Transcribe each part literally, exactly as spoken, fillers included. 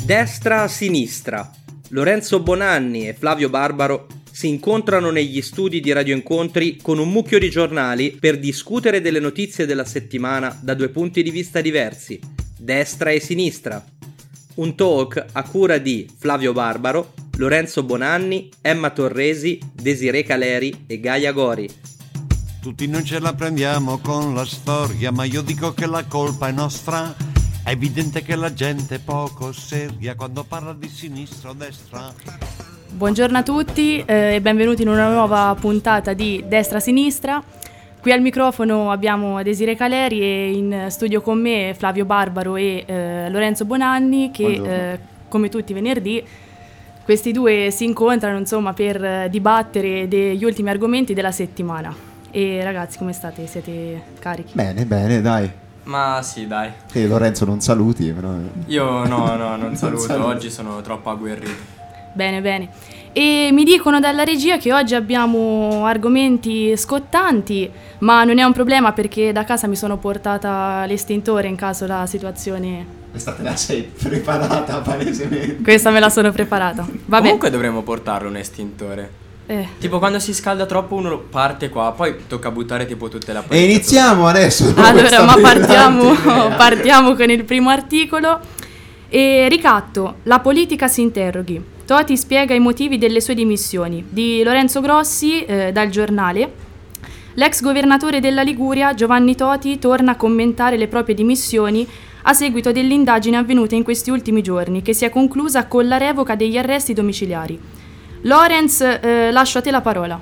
Destra a sinistra. Lorenzo Bonanni e Flavio Barbaro si incontrano negli studi di Radio Incontri con un mucchio di giornali per discutere delle notizie della settimana da due punti di vista diversi, destra e sinistra. Un talk a cura di Flavio Barbaro, Lorenzo Bonanni, Emma Torresi, Desiree Caleri e Gaia Gori. Tutti non ce la prendiamo con la storia, ma io dico che la colpa è nostra. È evidente che la gente è poco seria quando parla di sinistra o destra. Buongiorno a tutti eh, e benvenuti in una nuova puntata di Destra Sinistra. Qui al microfono abbiamo Desiree Caleri e in studio con me Flavio Barbaro e eh, Lorenzo Bonanni che eh, come tutti i venerdì questi due si incontrano insomma per eh, dibattere degli ultimi argomenti della settimana. E ragazzi, come state? Siete carichi? Bene, bene, dai. Ma sì, dai. Sì, Lorenzo non saluti, però... Io no, no, non saluto, saluto. Oggi sono troppo agguerrito. Bene, bene. E mi dicono dalla regia che oggi abbiamo argomenti scottanti, ma non è un problema perché da casa mi sono portata l'estintore in caso la situazione... Questa te la sei preparata palesemente. Questa me la sono preparata. Vabbè. Comunque dovremmo portarlo un estintore. Eh. Tipo quando si scalda troppo uno parte qua, poi tocca buttare tipo tutte le E iniziamo adesso. Allora, ma partiamo, partiamo con il primo articolo. E ricatto, la politica si interroghi. Toti spiega i motivi delle sue dimissioni. Di Lorenzo Grossi, eh, dal Giornale. L'ex governatore della Liguria, Giovanni Toti, torna a commentare le proprie dimissioni a seguito dell'indagine avvenuta in questi ultimi giorni, che si è conclusa con la revoca degli arresti domiciliari. Lorenz, eh, lascio a te la parola.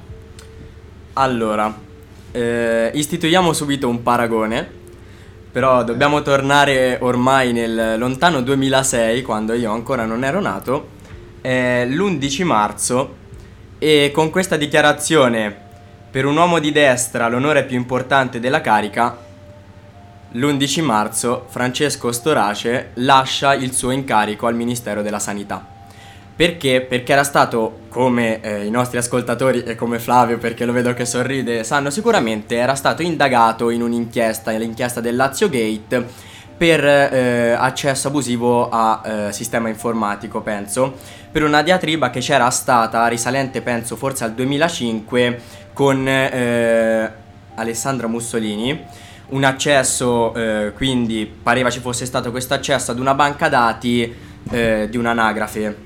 Allora, eh, istituiamo subito un paragone, però dobbiamo tornare ormai nel lontano duemilasei, quando io ancora non ero nato, eh, l'undici marzo, e con questa dichiarazione: per un uomo di destra l'onore più importante della carica, l'undici marzo Francesco Storace lascia il suo incarico al Ministero della Sanità. Perché? Perché era stato, come eh, i nostri ascoltatori e come Flavio, perché lo vedo che sorride, sanno sicuramente, era stato indagato in un'inchiesta, l'inchiesta del Lazio Gate, per eh, accesso abusivo a eh, sistema informatico, penso, per una diatriba che c'era stata risalente, penso, forse al duemilacinque con eh, Alessandra Mussolini. Un accesso, eh, quindi pareva ci fosse stato questo accesso ad una banca dati eh, di un'anagrafe.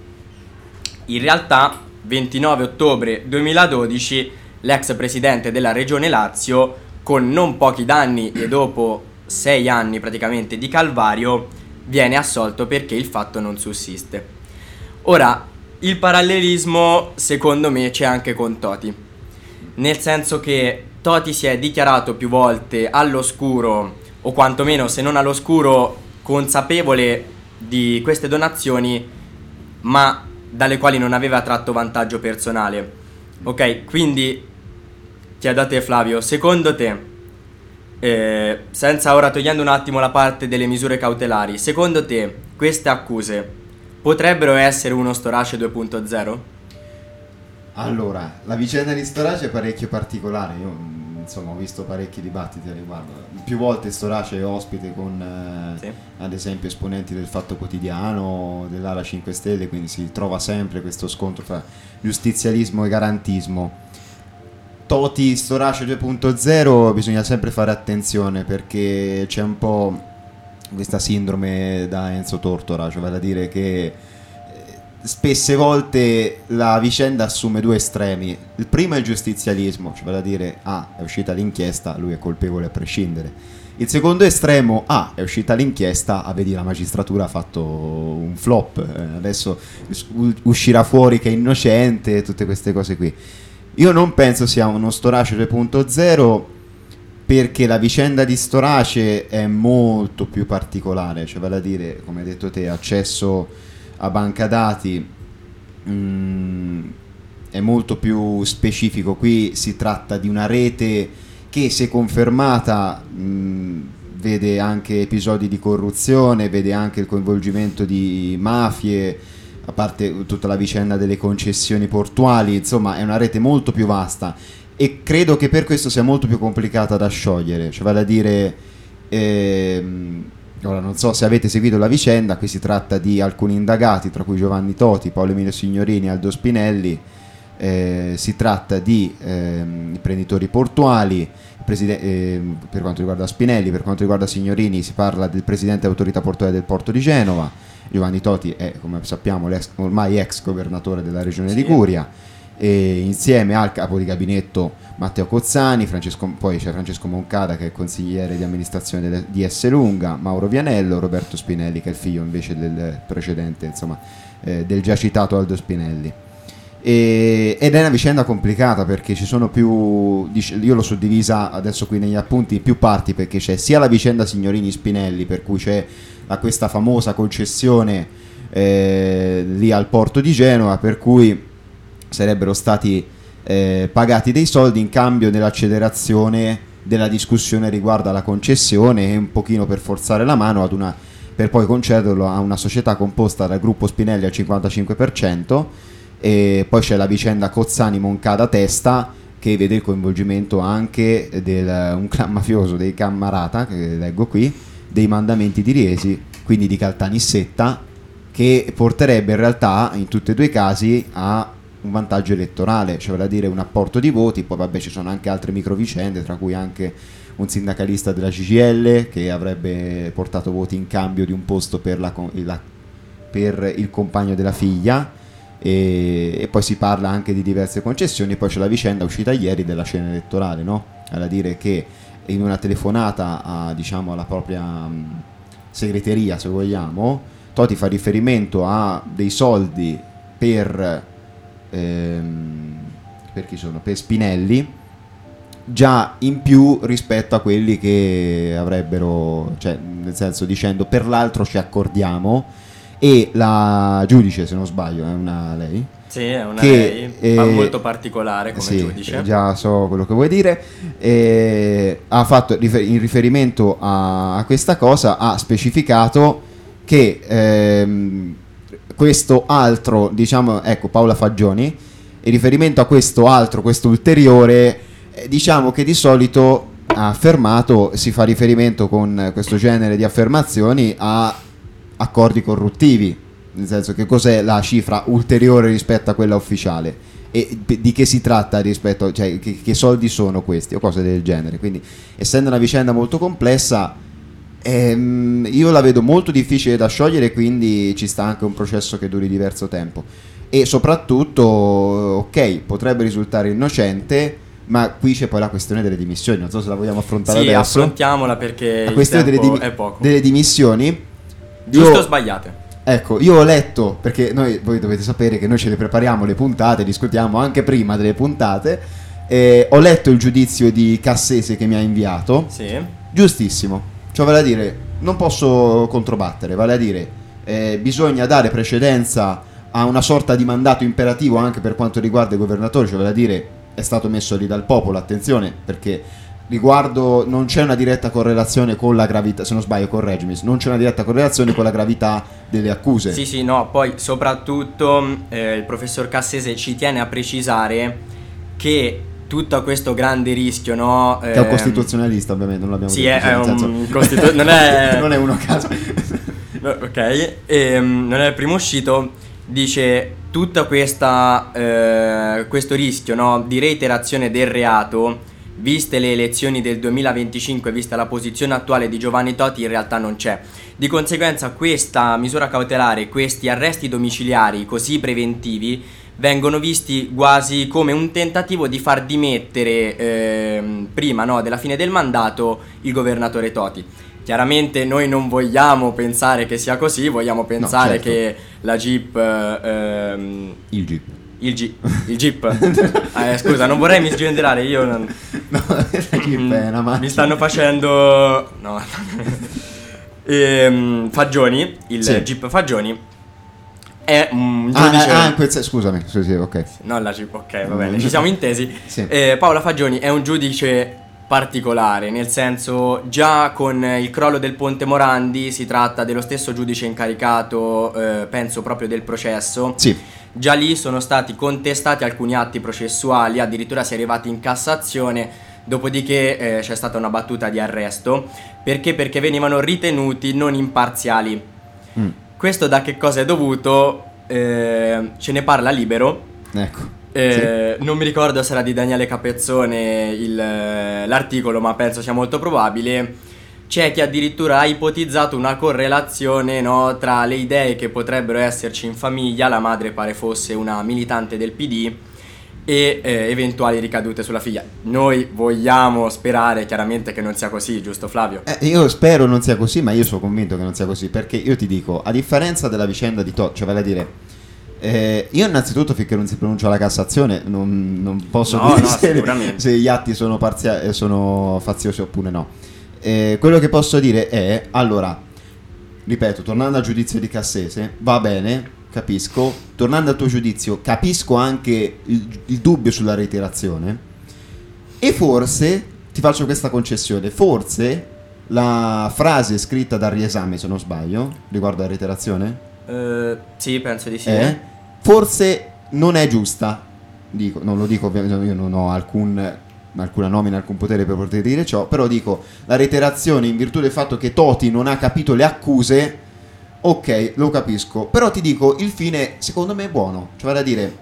In realtà, ventinove ottobre duemiladodici, l'ex presidente della regione Lazio, con non pochi danni e dopo sei anni praticamente di calvario, viene assolto perché il fatto non sussiste. Ora, il parallelismo secondo me c'è anche con Toti, nel senso che Toti si è dichiarato più volte all'oscuro, o quantomeno se non all'oscuro consapevole di queste donazioni, ma dalle quali non aveva tratto vantaggio personale. Ok, quindi chiedo a te Flavio, secondo te, eh, senza ora togliendo un attimo la parte delle misure cautelari, secondo te queste accuse potrebbero essere uno Storace due punto zero? Allora, la vicenda di Storace è parecchio particolare. Io insomma ho visto parecchi dibattiti a riguardo. Più volte Storace è ospite con eh, sì. ad esempio esponenti del Fatto Quotidiano, dell'Ala cinque Stelle, quindi si trova sempre questo scontro fra giustizialismo e garantismo. Toti Storace due punto zero bisogna sempre fare attenzione, perché c'è un po' questa sindrome da Enzo Tortora, cioè vale a dire che spesse volte la vicenda assume due estremi. Il primo è il giustizialismo, cioè vale a dire ah, è uscita l'inchiesta, lui è colpevole a prescindere. Il secondo estremo, ah, è uscita l'inchiesta, ah, vedi la magistratura ha fatto un flop, eh, adesso uscirà fuori che è innocente, tutte queste cose qui. Io non penso sia uno Storace due punto zero, perché la vicenda di Storace è molto più particolare, cioè vale a dire, come hai detto te, accesso a banca dati, mh, è molto più specifico. Qui si tratta di una rete che, se confermata, mh, vede anche episodi di corruzione, vede anche il coinvolgimento di mafie, a parte tutta la vicenda delle concessioni portuali. Insomma, è una rete molto più vasta e credo che per questo sia molto più complicata da sciogliere, cioè vale a dire ehm, Ora, non so se avete seguito la vicenda, qui si tratta di alcuni indagati, tra cui Giovanni Toti, Paolo Emilio Signorini e Aldo Spinelli. Eh, si tratta di eh, imprenditori portuali. Preside- eh, per quanto riguarda Spinelli, per quanto riguarda Signorini si parla del presidente dell'autorità portuale del porto di Genova. Giovanni Toti è, come sappiamo, ormai ex governatore della regione sì. Liguria, e insieme al capo di gabinetto Matteo Cozzani, Francesco, poi c'è Francesco Moncada che è consigliere di amministrazione delle, di Esselunga, Mauro Vianello, Roberto Spinelli che è il figlio invece del precedente, insomma, eh, del già citato Aldo Spinelli. E, ed è una vicenda complicata perché ci sono più, io l'ho suddivisa adesso qui negli appunti in più parti, perché c'è sia la vicenda Signorini-Spinelli, per cui c'è la, questa famosa concessione eh, lì al porto di Genova, per cui sarebbero stati eh, pagati dei soldi in cambio dell'accelerazione della discussione riguardo alla concessione e un pochino per forzare la mano ad una, per poi concederlo a una società composta dal gruppo Spinelli al cinquantacinque per cento. E poi c'è la vicenda Cozzani-Moncada-Testa, che vede il coinvolgimento anche di un clan mafioso dei Cammarata, che leggo qui, dei Mandamenti di Riesi, quindi di Caltanissetta, che porterebbe in realtà in tutti e due i casi a un vantaggio elettorale, cioè da dire un apporto di voti. Poi vabbè, ci sono anche altre microvicende, tra cui anche un sindacalista della C G I L che avrebbe portato voti in cambio di un posto per, la, la, per il compagno della figlia. E, e poi si parla anche di diverse concessioni. Poi c'è la vicenda uscita ieri della scena elettorale, no? Alla dire che in una telefonata a, diciamo, alla propria mh, segreteria, se vogliamo, Toti fa riferimento a dei soldi per ehm, per chi sono? Per Spinelli, già in più rispetto a quelli che avrebbero, cioè nel senso dicendo per l'altro ci accordiamo. E la giudice, se non sbaglio, è una lei? Sì, è una che, lei, ma eh, molto particolare come sì, giudice. Già so quello che vuoi dire. Eh, ha fatto rifer- in riferimento a, a questa cosa, ha specificato che ehm, questo altro, diciamo, ecco, Paola Fagioni, in riferimento a questo altro, questo ulteriore, eh, diciamo che di solito ha affermato, si fa riferimento con questo genere di affermazioni a accordi corruttivi, nel senso che cos'è la cifra ulteriore rispetto a quella ufficiale e di che si tratta rispetto, cioè che, che soldi sono questi o cose del genere. Quindi, essendo una vicenda molto complessa, ehm, io la vedo molto difficile da sciogliere, quindi ci sta anche un processo che duri diverso tempo e soprattutto, ok, potrebbe risultare innocente, ma qui c'è poi la questione delle dimissioni. Non so se la vogliamo affrontare sì, adesso. Sì, affrontiamola perché la questione il tempo delle, dim- è poco. delle dimissioni. Giusto io, o sbagliate? Ecco, io ho letto, perché noi, voi dovete sapere che noi ce le prepariamo le puntate, discutiamo anche prima delle puntate, eh, ho letto il giudizio di Cassese che mi ha inviato. Sì. Giustissimo, cioè vale a dire, non posso controbattere, vale a dire, eh, bisogna dare precedenza a una sorta di mandato imperativo anche per quanto riguarda i governatori, cioè vale a dire, è stato messo lì dal popolo, attenzione, perché riguardo non c'è una diretta correlazione con la gravità, se non sbaglio correggimi, non c'è una diretta correlazione con la gravità delle accuse. Sì sì, no, poi soprattutto eh, il professor Cassese ci tiene a precisare che tutto questo grande rischio, no? Che è un costituzionalista, ovviamente, non l'abbiamo sì, detto. Sì, è, è un senso... costitu- non è non è uno a caso. No, ok, e, um, non è il primo uscito, dice tutta questa eh, questo rischio, no, di reiterazione del reato, viste le elezioni del duemilaventicinque, vista la posizione attuale di Giovanni Toti, in realtà non c'è. Di conseguenza questa misura cautelare, questi arresti domiciliari così preventivi vengono visti quasi come un tentativo di far dimettere eh, prima, no, della fine del mandato il governatore Toti. Chiaramente noi non vogliamo pensare che sia così, vogliamo pensare no, certo. che la G I P ehm, il G I P Il, G- il Jeep eh, scusa, non vorrei misgenderare, io non... no, la Jeep è una macchina. Mi stanno facendo no ehm, Fagioni, il sì. Jeep Fagioni è un giudice ah, ah, quel... scusami sì, sì, ok no la Jeep, ok, va bene, ci siamo intesi. Sì. eh, Paola Fagioni è un giudice particolare, nel senso, già con il crollo del Ponte Morandi si tratta dello stesso giudice incaricato, eh, penso proprio del processo. Sì. Già lì sono stati contestati alcuni atti processuali, addirittura si è arrivati in Cassazione. Dopodiché eh, c'è stata una battuta di arresto. Perché? Perché venivano ritenuti non imparziali. Mm. Questo da che cosa è dovuto? Eh, ce ne parla Libero. Ecco. Eh, sì. Non mi ricordo se era di Daniele Capezzone il, l'articolo, ma penso sia molto probabile. C'è chi addirittura ha ipotizzato una correlazione, no, tra le idee che potrebbero esserci in famiglia, la madre pare fosse una militante del P D, e eh, eventuali ricadute sulla figlia. Noi vogliamo sperare chiaramente che non sia così, giusto Flavio? Eh, io spero non sia così, ma io sono convinto che non sia così, perché io ti dico, a differenza della vicenda di Totti, cioè vale a dire, eh, io innanzitutto finché non si pronuncia la Cassazione non, non posso no, dire no, se, se gli atti sono, parzia- sono faziosi oppure no. Eh, quello che posso dire è, allora, ripeto, tornando al giudizio di Cassese, va bene, capisco, tornando al tuo giudizio, capisco anche il, il dubbio sulla reiterazione, e forse, ti faccio questa concessione, forse la frase scritta dal riesame, se non sbaglio, riguardo alla reiterazione, uh, sì, penso di sì, è, forse non è giusta, dico, non lo dico ovviamente, io non ho alcun alcuna nomina, alcun potere per poter dire ciò, però dico, la reiterazione in virtù del fatto che Toti non ha capito le accuse, ok, lo capisco, però ti dico, il fine secondo me è buono, cioè vale a dire,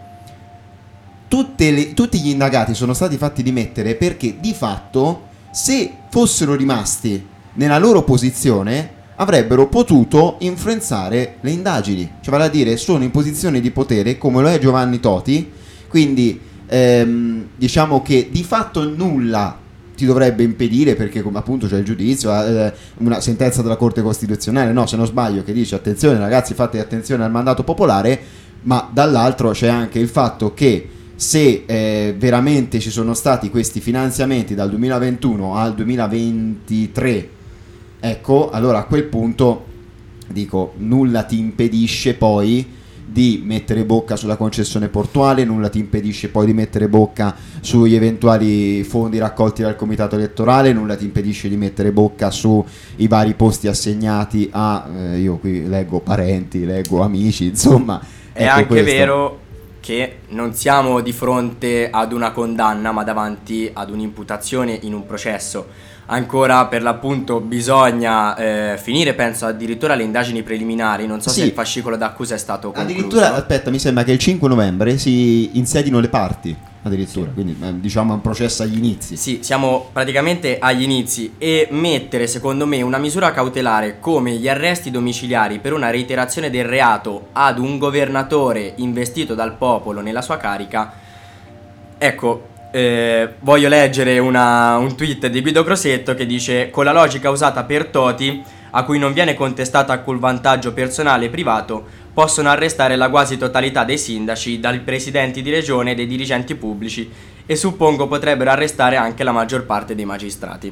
tutte le, tutti gli indagati sono stati fatti dimettere perché di fatto se fossero rimasti nella loro posizione avrebbero potuto influenzare le indagini, cioè vale a dire sono in posizione di potere come lo è Giovanni Toti, quindi ehm, diciamo che di fatto nulla ti dovrebbe impedire, perché come appunto c'è il giudizio, eh, una sentenza della Corte Costituzionale, no, se non sbaglio, che dice attenzione ragazzi, fate attenzione al mandato popolare, ma dall'altro c'è anche il fatto che se eh, veramente ci sono stati questi finanziamenti dal duemilaventuno al duemilaventitré, ecco, allora a quel punto dico, nulla ti impedisce poi di mettere bocca sulla concessione portuale, nulla ti impedisce poi di mettere bocca sugli eventuali fondi raccolti dal comitato elettorale, nulla ti impedisce di mettere bocca sui vari posti assegnati a, eh, io qui leggo parenti, leggo amici, insomma. È ecco anche questo. vero che non siamo di fronte ad una condanna, ma davanti ad un'imputazione in un processo. Ancora per l'appunto bisogna eh, finire, penso addirittura le indagini preliminari, non so sì. se il fascicolo d'accusa è stato concluso. Addirittura, aspetta, mi sembra che il cinque novembre si insedino le parti, addirittura, sì. Quindi eh, diciamo è un processo agli inizi. Sì, siamo praticamente agli inizi, e mettere secondo me una misura cautelare come gli arresti domiciliari per una reiterazione del reato ad un governatore investito dal popolo nella sua carica, ecco... Eh, voglio leggere una, un tweet di Guido Crosetto che dice: con la logica usata per Toti, a cui non viene contestato alcun vantaggio personale e privato, possono arrestare la quasi totalità dei sindaci, dai presidenti di regione e dei dirigenti pubblici, e suppongo potrebbero arrestare anche la maggior parte dei magistrati.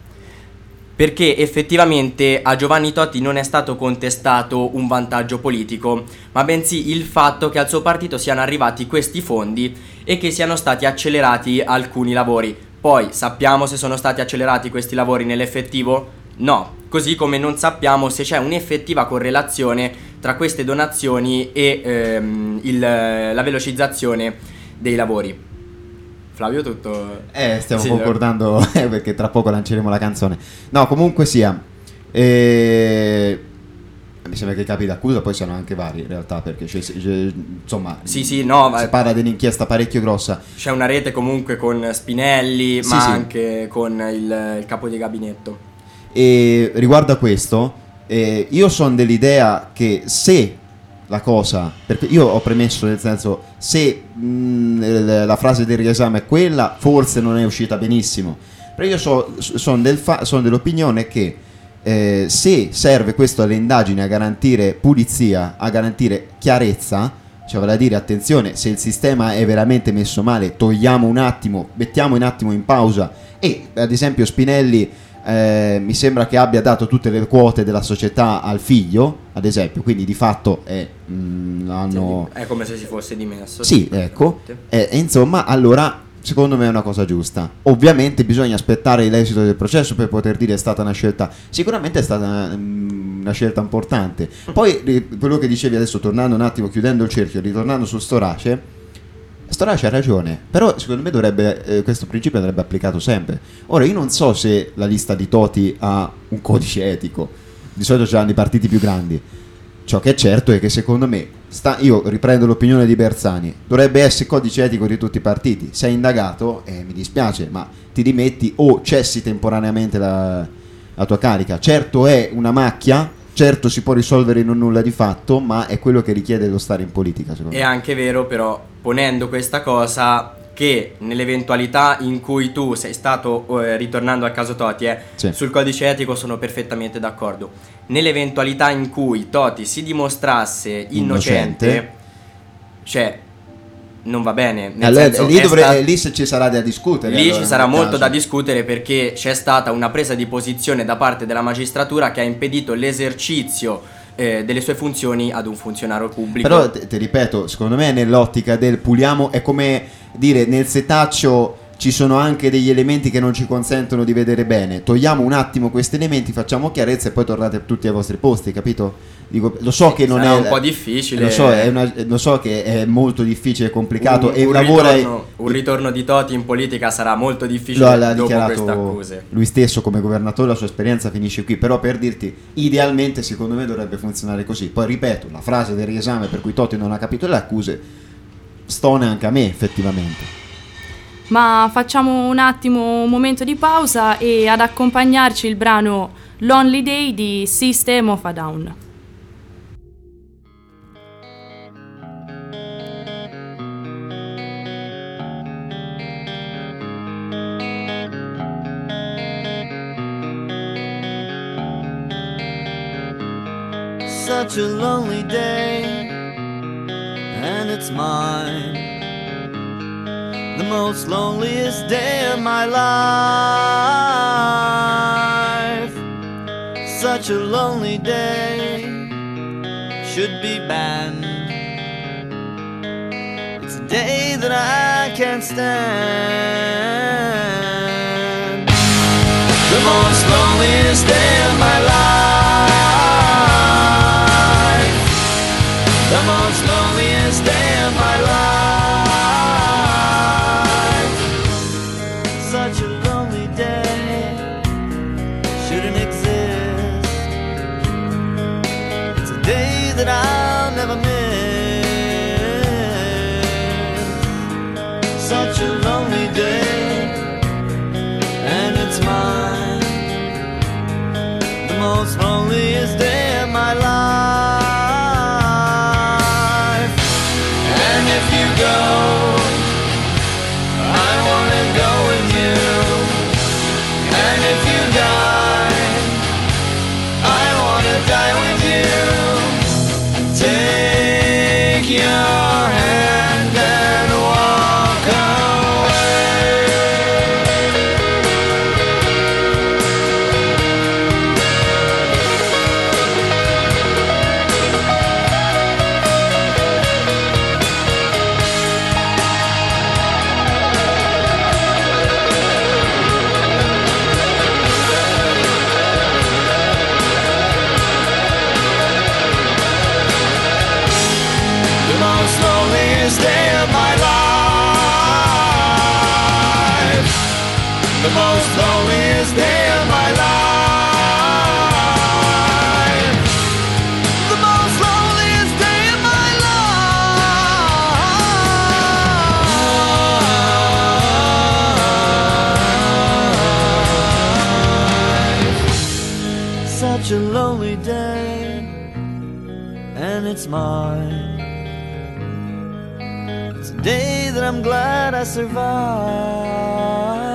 Perché effettivamente a Giovanni Toti non è stato contestato un vantaggio politico, ma bensì il fatto che al suo partito siano arrivati questi fondi e che siano stati accelerati alcuni lavori. Poi sappiamo se sono stati accelerati questi lavori nell'effettivo? No, così come non sappiamo se c'è un'effettiva correlazione tra queste donazioni e ehm, il, la velocizzazione dei lavori. Flavio, tutto... Eh, stiamo sì, concordando eh, perché tra poco lanceremo la canzone. No, comunque sia, eh, mi sembra che i capi d'accusa poi siano anche vari in realtà, perché c'è, c'è, insomma sì, sì, no, si ma... parla di un'inchiesta parecchio grossa. C'è una rete comunque con Spinelli, sì, ma sì. anche con il, il capo di gabinetto. E riguardo a questo, eh, io sono dell'idea che se la cosa, perché io ho premesso nel senso, se mh, la frase del riesame è quella, forse non è uscita benissimo, però io so, sono del fa- son dell'opinione che eh, se serve questo alle indagini a garantire pulizia, a garantire chiarezza, cioè vale a dire attenzione, se il sistema è veramente messo male, togliamo un attimo, mettiamo un attimo in pausa, e ad esempio Spinelli Eh, mi sembra che abbia dato tutte le quote della società al figlio, ad esempio, quindi di fatto è, mh, hanno... è come se si fosse dimesso. Sì, ecco, e, e insomma, allora secondo me è una cosa giusta. Ovviamente bisogna aspettare l'esito del processo per poter dire è stata una scelta, sicuramente è stata mh, una scelta importante. Poi quello che dicevi adesso, tornando un attimo, chiudendo il cerchio, ritornando sul Storace, Storace ha ragione, però secondo me dovrebbe, eh, questo principio andrebbe applicato sempre. Ora io non so se la lista di Toti ha un codice etico, di solito ce l'hanno i partiti più grandi. Ciò che è certo è che secondo me, sta, io riprendo l'opinione di Bersani, dovrebbe essere codice etico di tutti i partiti. Sei indagato, eh, mi dispiace, ma ti dimetti o cessi temporaneamente la, la tua carica. Certo è una macchia, certo si può risolvere in un nulla di fatto, ma è quello che richiede lo stare in politica, secondo È me. anche vero, però, ponendo questa cosa, che nell'eventualità in cui tu sei stato, eh, ritornando al caso Toti, eh, Sì. sul codice etico sono perfettamente d'accordo. Nell'eventualità in cui Toti si dimostrasse innocente, Innocente. cioè non va bene, nel Allora, senso, lì, è dovre- sta- lì se ci sarà da discutere. lì allora, ci sarà nel molto caso. da discutere, perché c'è stata una presa di posizione da parte della magistratura che ha impedito l'esercizio eh, delle sue funzioni ad un funzionario pubblico. Però te, te ripeto, secondo me nell'ottica del puliamo è come dire nel setaccio ci sono anche degli elementi che non ci consentono di vedere bene. Togliamo un attimo questi elementi, facciamo chiarezza e poi tornate tutti ai vostri posti, capito? Dico, lo so che non sarà è un po' difficile. Lo so, è una, lo so che è molto difficile e complicato un, e un lavora ritorno, un ritorno di Toti in politica sarà molto lo difficile ha dopo dichiarato queste accuse. lui stesso come governatore, la sua esperienza finisce qui, però per dirti idealmente secondo me dovrebbe funzionare così. Poi ripeto, la frase del riesame per cui Toti non ha capito le accuse stona anche a me effettivamente. Ma facciamo un attimo un momento di pausa e ad accompagnarci il brano Lonely Day di System of a Down. Such a lonely day, and it's mine, the most loneliest day of my life. Such a lonely day should be banned. It's a day that I can't stand. The most loneliest day of my life. The most loneliest day of my life. Such a lonely day shouldn't exist. It's a day that I'll never miss. Such a lonely day, and it's mine, the most loneliest day of my life. And if you go, I wanna go with you. And if you die, I wanna die with you. Take your hand and walk away. The most loneliest day of my life. The most loneliest day of my life. The most loneliest day of my life. Such a lonely day, and it's mine. It's a day that I'm glad I survived.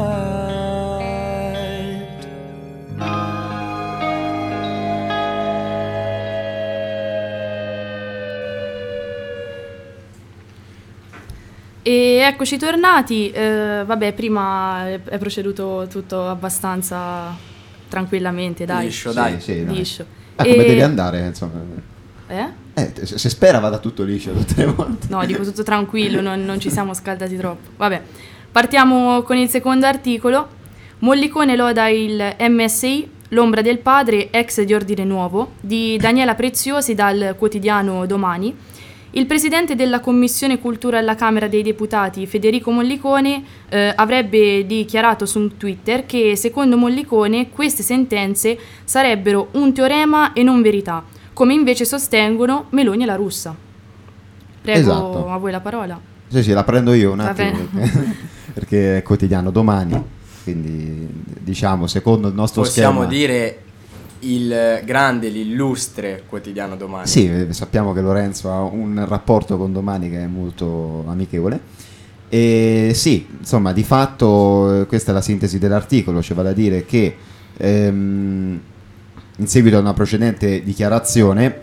E eccoci tornati. Eh, vabbè, prima è è proceduto tutto abbastanza tranquillamente, dai. Liscio, dai. Sì, sì, dai. Liscio. Ah, come E- deve andare, insomma. Eh? Eh, se, se spera vada tutto liscio tutte le volte. No, dico tutto tranquillo, non, non ci siamo scaldati troppo. Vabbè, partiamo con il secondo articolo. Mollicone loda il M S I, l'ombra del padre, ex di Ordine Nuovo, di Daniela Preziosi dal quotidiano Domani. Il presidente della Commissione Cultura alla Camera dei Deputati, Federico Mollicone, eh, avrebbe dichiarato su Twitter che secondo Mollicone queste sentenze sarebbero un teorema e non verità, come invece sostengono Meloni e La Russa. Prego, Esatto. a voi la parola. Sì, sì, la prendo io un Va attimo bene. perché, perché è quotidiano Domani, quindi diciamo secondo il nostro Possiamo schema. dire il grande, l'illustre quotidiano Domani. Sì, eh, sappiamo che Lorenzo ha un rapporto con Domani che è molto amichevole. E sì, insomma, di fatto eh, questa è la sintesi dell'articolo, cioè vale a dire che ehm, in seguito a una precedente dichiarazione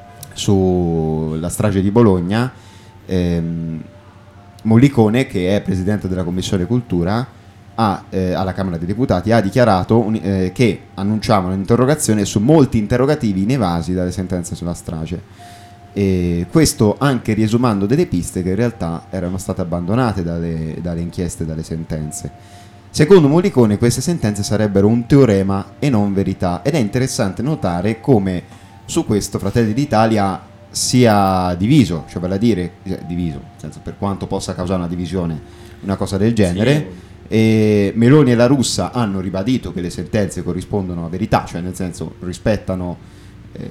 sulla strage di Bologna, ehm, Mollicone, che è presidente della Commissione Cultura, ha, eh, alla Camera dei Deputati, ha dichiarato un, eh, che annunciava un'interrogazione su molti interrogativi inevasi dalle sentenze sulla strage. E questo anche riesumando delle piste che in realtà erano state abbandonate dalle, dalle inchieste e dalle sentenze. Secondo Mollicone queste sentenze sarebbero un teorema e non verità, ed è interessante notare come su questo Fratelli d'Italia sia diviso, cioè vale a dire eh, diviso, nel senso, per quanto possa causare una divisione una cosa del genere. Sì. E Meloni e La Russa hanno ribadito che le sentenze corrispondono a verità, cioè nel senso rispettano eh,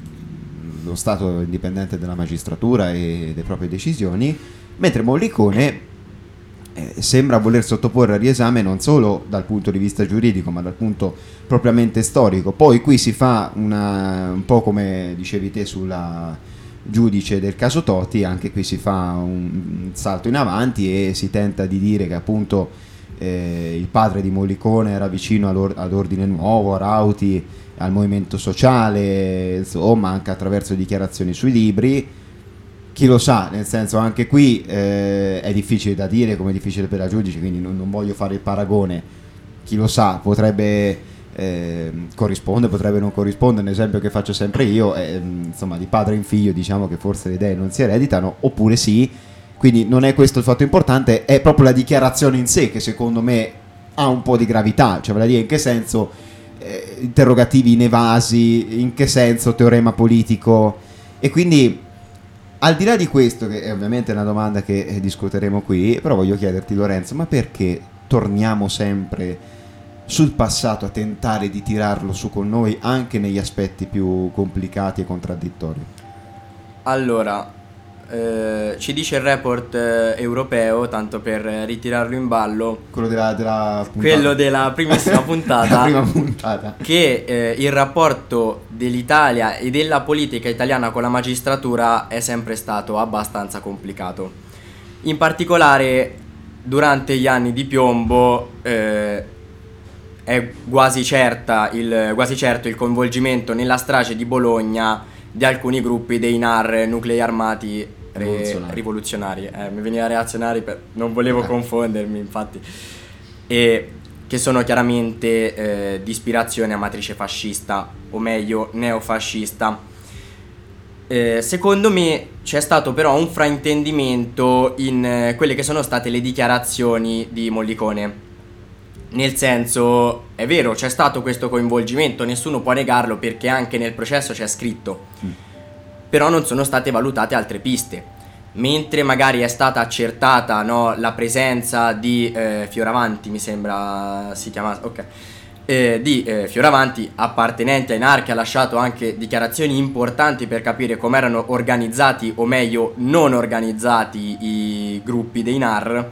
lo stato indipendente della magistratura e le proprie decisioni, mentre Mollicone eh, sembra voler sottoporre a riesame non solo dal punto di vista giuridico ma dal punto propriamente storico. Poi qui si fa una, un po' come dicevi te sulla giudice del caso Toti, anche qui si fa un, un salto in avanti e si tenta di dire che appunto Eh, il padre di Mollicone era vicino ad Ordine Nuovo, a Rauti, al movimento sociale, insomma anche attraverso dichiarazioni sui libri. Chi lo sa, nel senso anche qui eh, è difficile da dire, come è difficile per la giudice, quindi non, non voglio fare il paragone. Chi lo sa, potrebbe eh, corrispondere, potrebbe non corrispondere. Un esempio che faccio sempre io è, insomma, di padre in figlio, diciamo che forse le idee non si ereditano, oppure sì. Quindi non è questo il fatto importante, è proprio la dichiarazione in sé che secondo me ha un po' di gravità, cioè vale a dire in che senso eh, interrogativi inevasi, in che senso teorema politico. E quindi al di là di questo, che è ovviamente una domanda che eh, discuteremo qui, però voglio chiederti Lorenzo, ma perché torniamo sempre sul passato a tentare di tirarlo su con noi anche negli aspetti più complicati e contraddittori? Allora, Eh, ci dice il report eh, europeo, tanto per ritirarlo in ballo, Quello della, della puntata. quello della primissima puntata, La prima puntata. che eh, il rapporto dell'Italia e della politica italiana con la magistratura è sempre stato abbastanza complicato. In particolare durante gli anni di piombo eh, è quasi certa il, quasi certo il coinvolgimento nella strage di Bologna di alcuni gruppi dei N A R, nuclei armati re- Rivoluzionari. rivoluzionari. Eh, mi veniva reazionari, per, non volevo Eh. confondermi, infatti. E che sono chiaramente eh, di ispirazione a matrice fascista, o meglio neofascista. Eh, secondo me c'è stato però un fraintendimento in eh, quelle che sono state le dichiarazioni di Mollicone. Nel senso, è vero, c'è stato questo coinvolgimento, nessuno può negarlo perché anche nel processo c'è scritto, mm. però non sono state valutate altre piste. Mentre magari è stata accertata, no, la presenza di eh, Fioravanti, mi sembra si chiamasse, ok, eh, di eh, Fioravanti appartenente ai N A R, che ha lasciato anche dichiarazioni importanti per capire come erano organizzati, o meglio non organizzati, i gruppi dei N A R,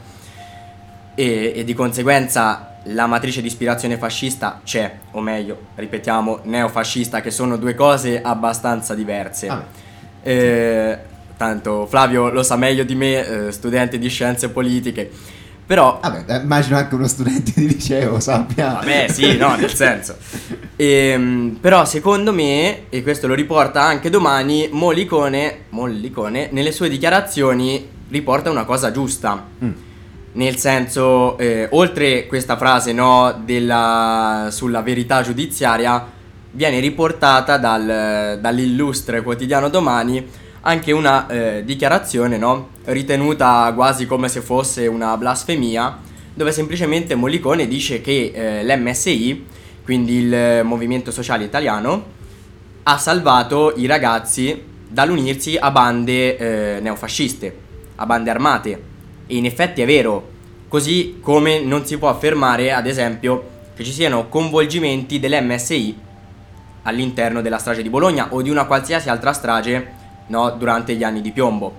e, e di conseguenza la matrice di ispirazione fascista c'è, o meglio, ripetiamo, neofascista, che sono due cose abbastanza diverse. Ah. Eh, tanto Flavio lo sa meglio di me, eh, studente di scienze politiche, però Vabbè, immagino anche uno studente di liceo sappia. vabbè, sì, no, nel senso. Ehm, però secondo me, e questo lo riporta anche Domani, Mollicone, Mollicone nelle sue dichiarazioni riporta una cosa giusta. Mm. Nel senso, eh, oltre questa frase, no, della, sulla verità giudiziaria, viene riportata dal, dall'illustre quotidiano Domani anche una eh, dichiarazione, no, ritenuta quasi come se fosse una blasfemia, dove semplicemente Mollicone dice che eh, l'M S I, quindi il Movimento Sociale Italiano, ha salvato i ragazzi dall'unirsi a bande eh, neofasciste, a bande armate. E in effetti è vero, così come non si può affermare, ad esempio, che ci siano coinvolgimenti dell'M S I all'interno della strage di Bologna o di una qualsiasi altra strage, no, durante gli anni di piombo.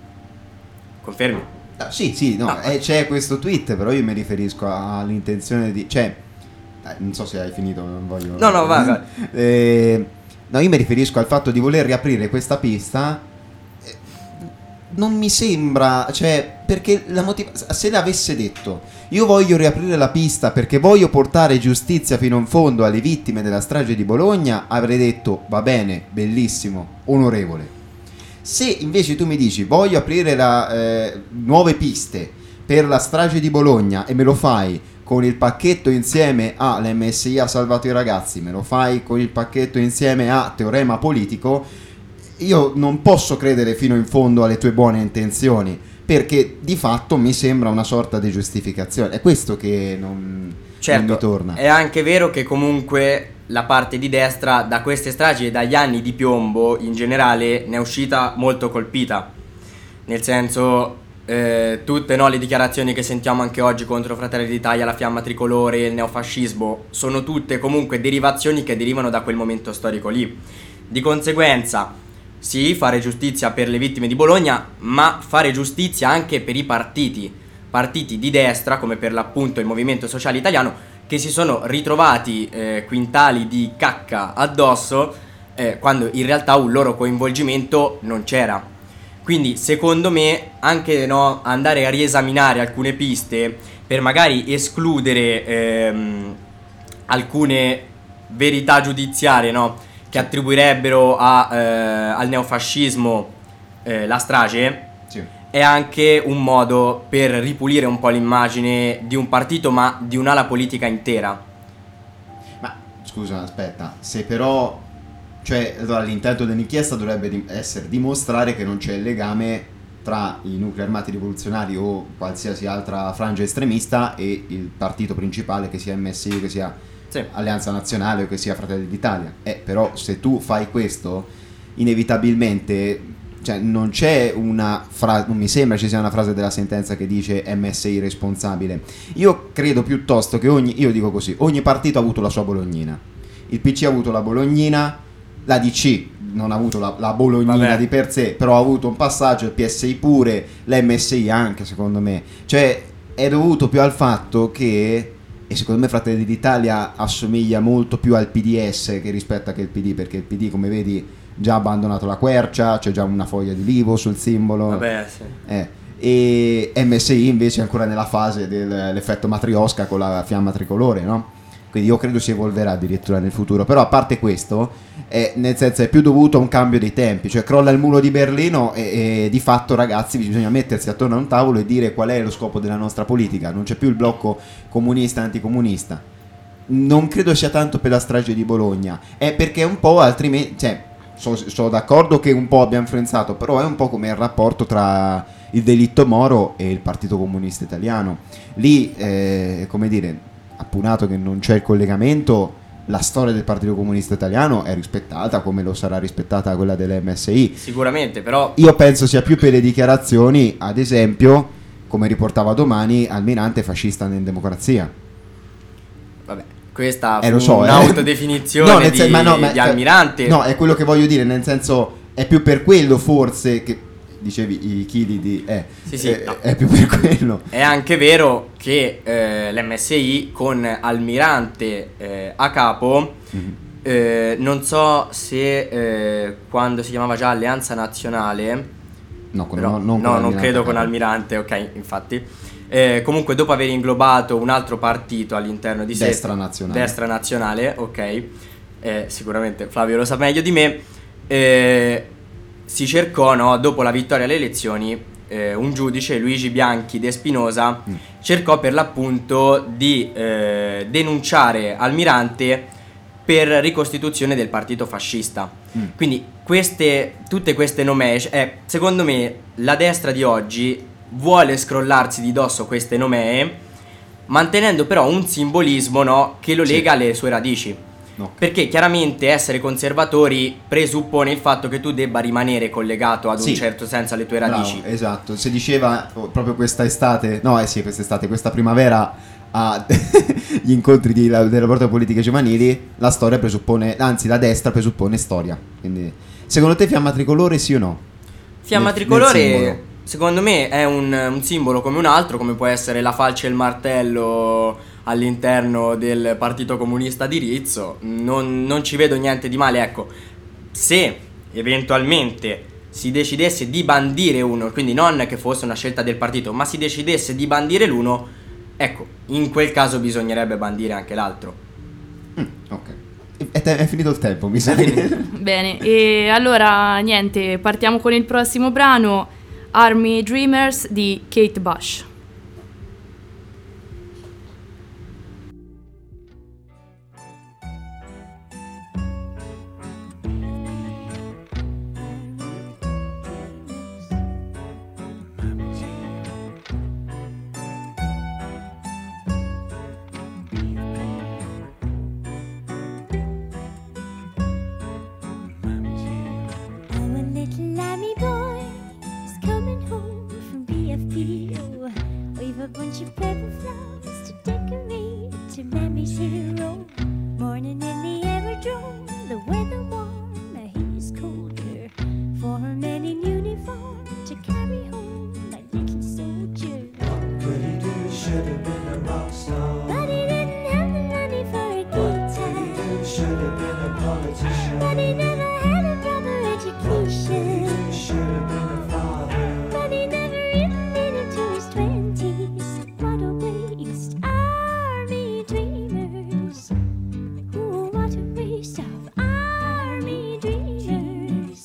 Confermi? Ah, sì, sì, no, no. Eh, c'è questo tweet, però io mi riferisco all'intenzione di... cioè, eh, non so se hai finito, non voglio... No, no, vai, vai. eh, no, io mi riferisco al fatto di voler riaprire questa pista. eh, Non mi sembra, cioè, perché la motiva- se l'avesse detto, io voglio riaprire la pista perché voglio portare giustizia fino in fondo alle vittime della strage di Bologna, avrei detto, va bene, bellissimo, onorevole. Se invece tu mi dici voglio aprire la, eh, nuove piste per la strage di Bologna e me lo fai con il pacchetto insieme a l'M S I ha salvato i ragazzi, me lo fai con il pacchetto insieme a teorema politico, io non posso credere fino in fondo alle tue buone intenzioni, perché di fatto mi sembra una sorta di giustificazione. È questo che non, certo, non mi torna. È anche vero che comunque la parte di destra da queste stragi e dagli anni di piombo in generale ne è uscita molto colpita, nel senso eh, tutte, no, le dichiarazioni che sentiamo anche oggi contro Fratelli d'Italia, la fiamma tricolore, il neofascismo, sono tutte comunque derivazioni che derivano da quel momento storico lì. Di conseguenza sì, fare giustizia per le vittime di Bologna, ma fare giustizia anche per i partiti partiti di destra, come per l'appunto il Movimento Sociale Italiano, che si sono ritrovati eh, quintali di cacca addosso eh, quando in realtà un loro coinvolgimento non c'era. Quindi secondo me anche, no, andare a riesaminare alcune piste per magari escludere ehm, alcune verità giudiziarie, no, che attribuirebbero a, eh, al neofascismo eh, la strage, sì, è anche un modo per ripulire un po' l'immagine di un partito, ma di un'ala politica intera. Ma scusa, aspetta, se però, cioè, allora l'intento dell'inchiesta dovrebbe di- essere dimostrare che non c'è il legame tra i nuclei armati rivoluzionari o qualsiasi altra frangia estremista e il partito principale, che sia M S I, che sia sì. Alleanza Nazionale o che sia Fratelli d'Italia. Eh, però se tu fai questo, inevitabilmente, cioè, non c'è una frase, non mi sembra ci sia una frase della sentenza che dice M S I responsabile. Io credo piuttosto che ogni, io dico così, ogni partito ha avuto la sua Bolognina. Il P C ha avuto la Bolognina, la D C non ha avuto la, la Bolognina Vabbè. di per sé, però ha avuto un passaggio, il P S I pure, l'M S I anche, secondo me. Cioè, è dovuto più al fatto che, e secondo me Fratelli d'Italia assomiglia molto più al P D S che rispetto a che il P D, perché il P D, come vedi, già ha abbandonato la quercia, c'è già una foglia di livo sul simbolo. Vabbè, sì. Eh, e M S I invece è ancora nella fase dell'effetto matriosca con la fiamma tricolore, no? Quindi io credo si evolverà addirittura nel futuro. Però a parte questo, è, nel senso, è più dovuto a un cambio dei tempi. Cioè crolla il muro di Berlino e, e di fatto, ragazzi, bisogna mettersi attorno a un tavolo e dire qual è lo scopo della nostra politica. Non c'è più il blocco comunista anticomunista. Non credo sia tanto per la strage di Bologna, è perché un po' altrimenti, cioè, sono so d'accordo che un po' abbia influenzato, però è un po' come il rapporto tra il delitto Moro e il Partito Comunista Italiano. Lì, eh, come dire, appunato che non c'è il collegamento, la storia del Partito Comunista Italiano è rispettata come lo sarà rispettata quella dell'M S I. Sicuramente, però io penso sia più per le dichiarazioni, ad esempio, come riportava Domani, Almirante fascista in democrazia. Vabbè, questa fu eh, lo so, un'autodefinizione eh. no, di, sen- ma no, ma, di Almirante. No, è quello che voglio dire, nel senso, è più per quello forse che dicevi i chili di eh, sì, sì, è, no. è più per quello. È anche vero che eh, l'M S I con Almirante eh, a capo, mm-hmm. eh, non so se eh, quando si chiamava già Alleanza Nazionale, no, con, però, no, non, no, con non credo con Almirante, ok, infatti. Eh, comunque dopo aver inglobato un altro partito all'interno di sé, Destra Nazionale, Destra Nazionale, ok, eh, sicuramente Flavio lo sa meglio di me, eh, si cercò, no, dopo la vittoria alle elezioni, eh, un giudice, Luigi Bianchi de Spinosa, mm. cercò per l'appunto di eh, denunciare Almirante per ricostituzione del partito fascista. Mm. Quindi queste, tutte queste nomee, eh, secondo me la destra di oggi vuole scrollarsi di dosso queste nomee, mantenendo però un simbolismo, no, che lo lega sì. alle sue radici. Okay. Perché chiaramente essere conservatori presuppone il fatto che tu debba rimanere collegato ad Sì. un certo senso alle tue radici. Bravo, esatto, si diceva oh, proprio questa estate, no eh sì quest'estate, questa primavera agli incontri di, la, delle rapporti politiche giovanili, la storia presuppone, anzi la destra presuppone storia. Quindi secondo te fiamma tricolore sì o no? Fiamma Nel- tricolore nel simbolo. secondo me è un, un simbolo come un altro, come può essere la falce e il martello all'interno del Partito Comunista di Rizzo. Non, non ci vedo niente di male, ecco. Se eventualmente si decidesse di bandire uno, quindi non che fosse una scelta del partito, ma si decidesse di bandire l'uno, ecco, in quel caso bisognerebbe bandire anche l'altro. Mm, ok. È, te- è finito il tempo, mi sa. Bene, e allora niente, partiamo con il prossimo brano, Army Dreamers di Kate Bush. Our little Lammy boy is coming home from B F P O. We've a bunch of purple flowers to decorate to Mammy's hero. Morning in the aerodrome, the weather warm, the heat is colder. For a man in uniform to carry home my little soldier. Could he do? Should have been a rock star. But he didn't have the money for a guitar. Should have been a politician. But he never had a proper education. Should have been a father. But he never even made it to his twenties. What a waste, army dreamers. Ooh, what a waste of army dreamers.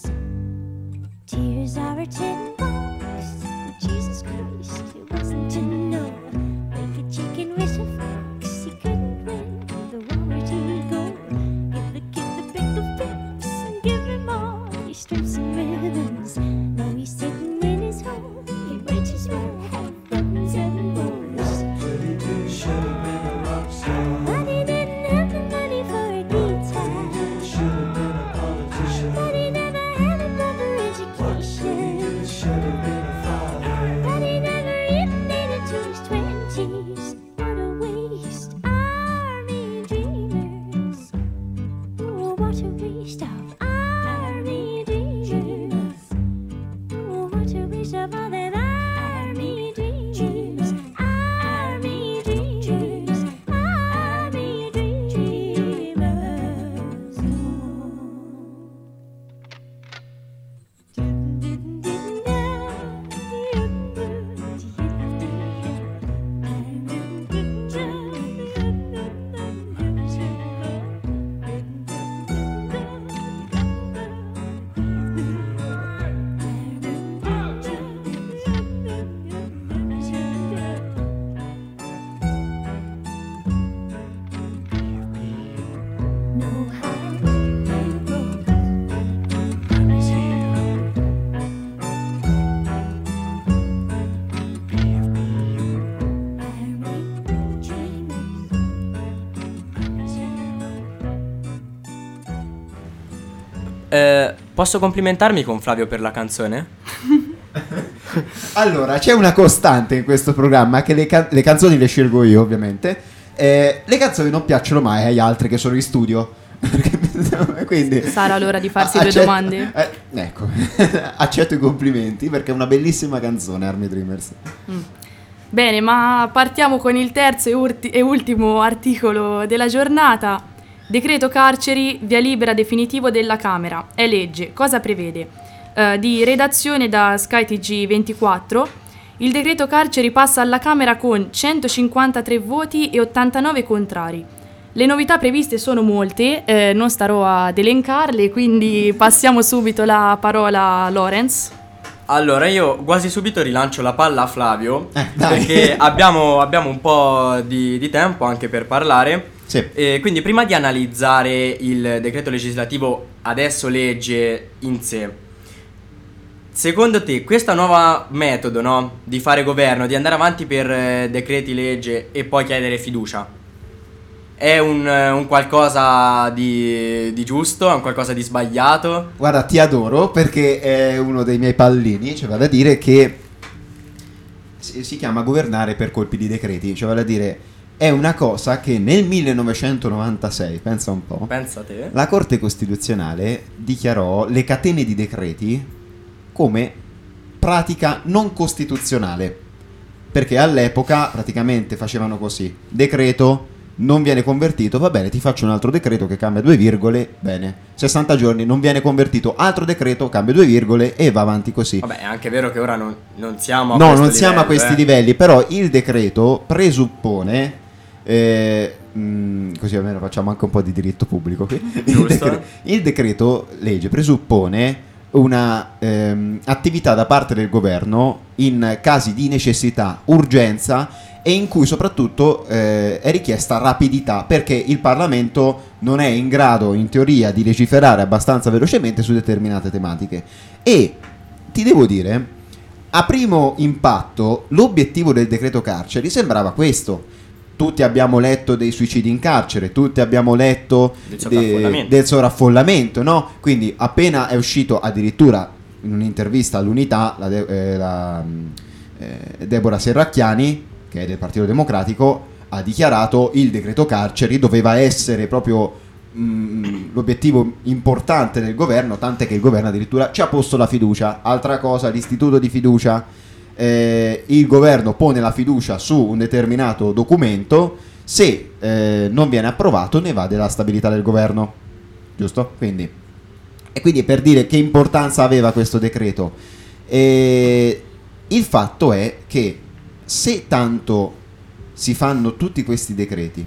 Tears are a tin box. Jesus Christ, it wasn't to know. Like a chicken with a fox, he couldn't win. The war to go. Give the kid the big of pips and give him all these strips and ribbons. Now he's sitting in his home. He might as well have buttons and bows. Could he do? Should have been a rock star. But he didn't have the money for a guitar. Should have been a politician. But he never had a proper education. Should have been a father. But he never even made it to his twenties. What a waste, army dreamers. Oh, what a waste of army dreamers. Oh, what a waste of all them army dreamers. Army dreamers. Army dreamers. No Eh, posso complimentarmi con Flavio per la canzone? Allora, c'è una costante in questo programma che le, can- le canzoni le scelgo io, ovviamente. Eh, le canzoni non piacciono mai agli altri che sono in studio. Quindi Sarà l'ora di farsi due accetto- domande? eh, ecco, accetto i complimenti perché è una bellissima canzone, Army Dreamers. Bene, ma partiamo con il terzo e, urti- e ultimo articolo della giornata. Decreto carceri, via libera definitivo della Camera. È legge. Cosa prevede? Eh, di redazione da Sky T G ventiquattro. Il decreto carceri passa alla Camera con centocinquantatré voti e ottantanove contrari. Le novità previste sono molte, eh, non starò ad elencarle, quindi passiamo subito la parola a Lorenz. Allora io quasi subito rilancio la palla a Flavio, Eh, dai. perché abbiamo, abbiamo un po' di, di tempo anche per parlare. Sì. E quindi prima di analizzare il decreto legislativo adesso legge in sé, secondo te questo nuovo metodo, no, di fare governo, di andare avanti per eh, decreti legge e poi chiedere fiducia, È un, un qualcosa di, di giusto? È un qualcosa di sbagliato? Guarda, ti adoro perché è uno dei miei pallini, cioè vale a dire che si, si chiama governare per colpi di decreti, cioè vale a dire è una cosa che nel millenovecentonovantasei, pensa un po', Pensa te. la Corte Costituzionale dichiarò le catene di decreti come pratica non costituzionale, perché all'epoca praticamente facevano così: decreto non viene convertito, va bene, ti faccio un altro decreto che cambia due virgole, bene, sessanta giorni non viene convertito, altro decreto, cambia due virgole e va avanti così. Vabbè, è anche vero che ora non, non siamo a No, questo non siamo a livello, questi eh. livelli, però il decreto presuppone, eh, mh, così almeno facciamo anche un po' di diritto pubblico qui. Il, Giusto. decre- il decreto legge presuppone una ehm, attività da parte del governo in casi di necessità, urgenza e in cui soprattutto eh, è richiesta rapidità, perché il Parlamento non è in grado in teoria di legiferare abbastanza velocemente su determinate tematiche. E ti devo dire, a primo impatto l'obiettivo del decreto carceri sembrava questo. Tutti abbiamo letto dei suicidi in carcere, tutti abbiamo letto Del de- sovraffollamento. del sovraffollamento, no? Quindi appena è uscito, addirittura in un'intervista all'Unità, la, De- eh, la eh, Deborah Serracchiani, che è del Partito Democratico, ha dichiarato il decreto carceri doveva essere proprio mh, l'obiettivo importante del governo, tant'è che il governo addirittura ci ha posto la fiducia. Altra cosa, l'istituto di fiducia, eh, il governo pone la fiducia su un determinato documento, se eh, non viene approvato ne va della stabilità del governo, giusto? Quindi, e quindi per dire che importanza aveva questo decreto, e il fatto è che se tanto si fanno tutti questi decreti,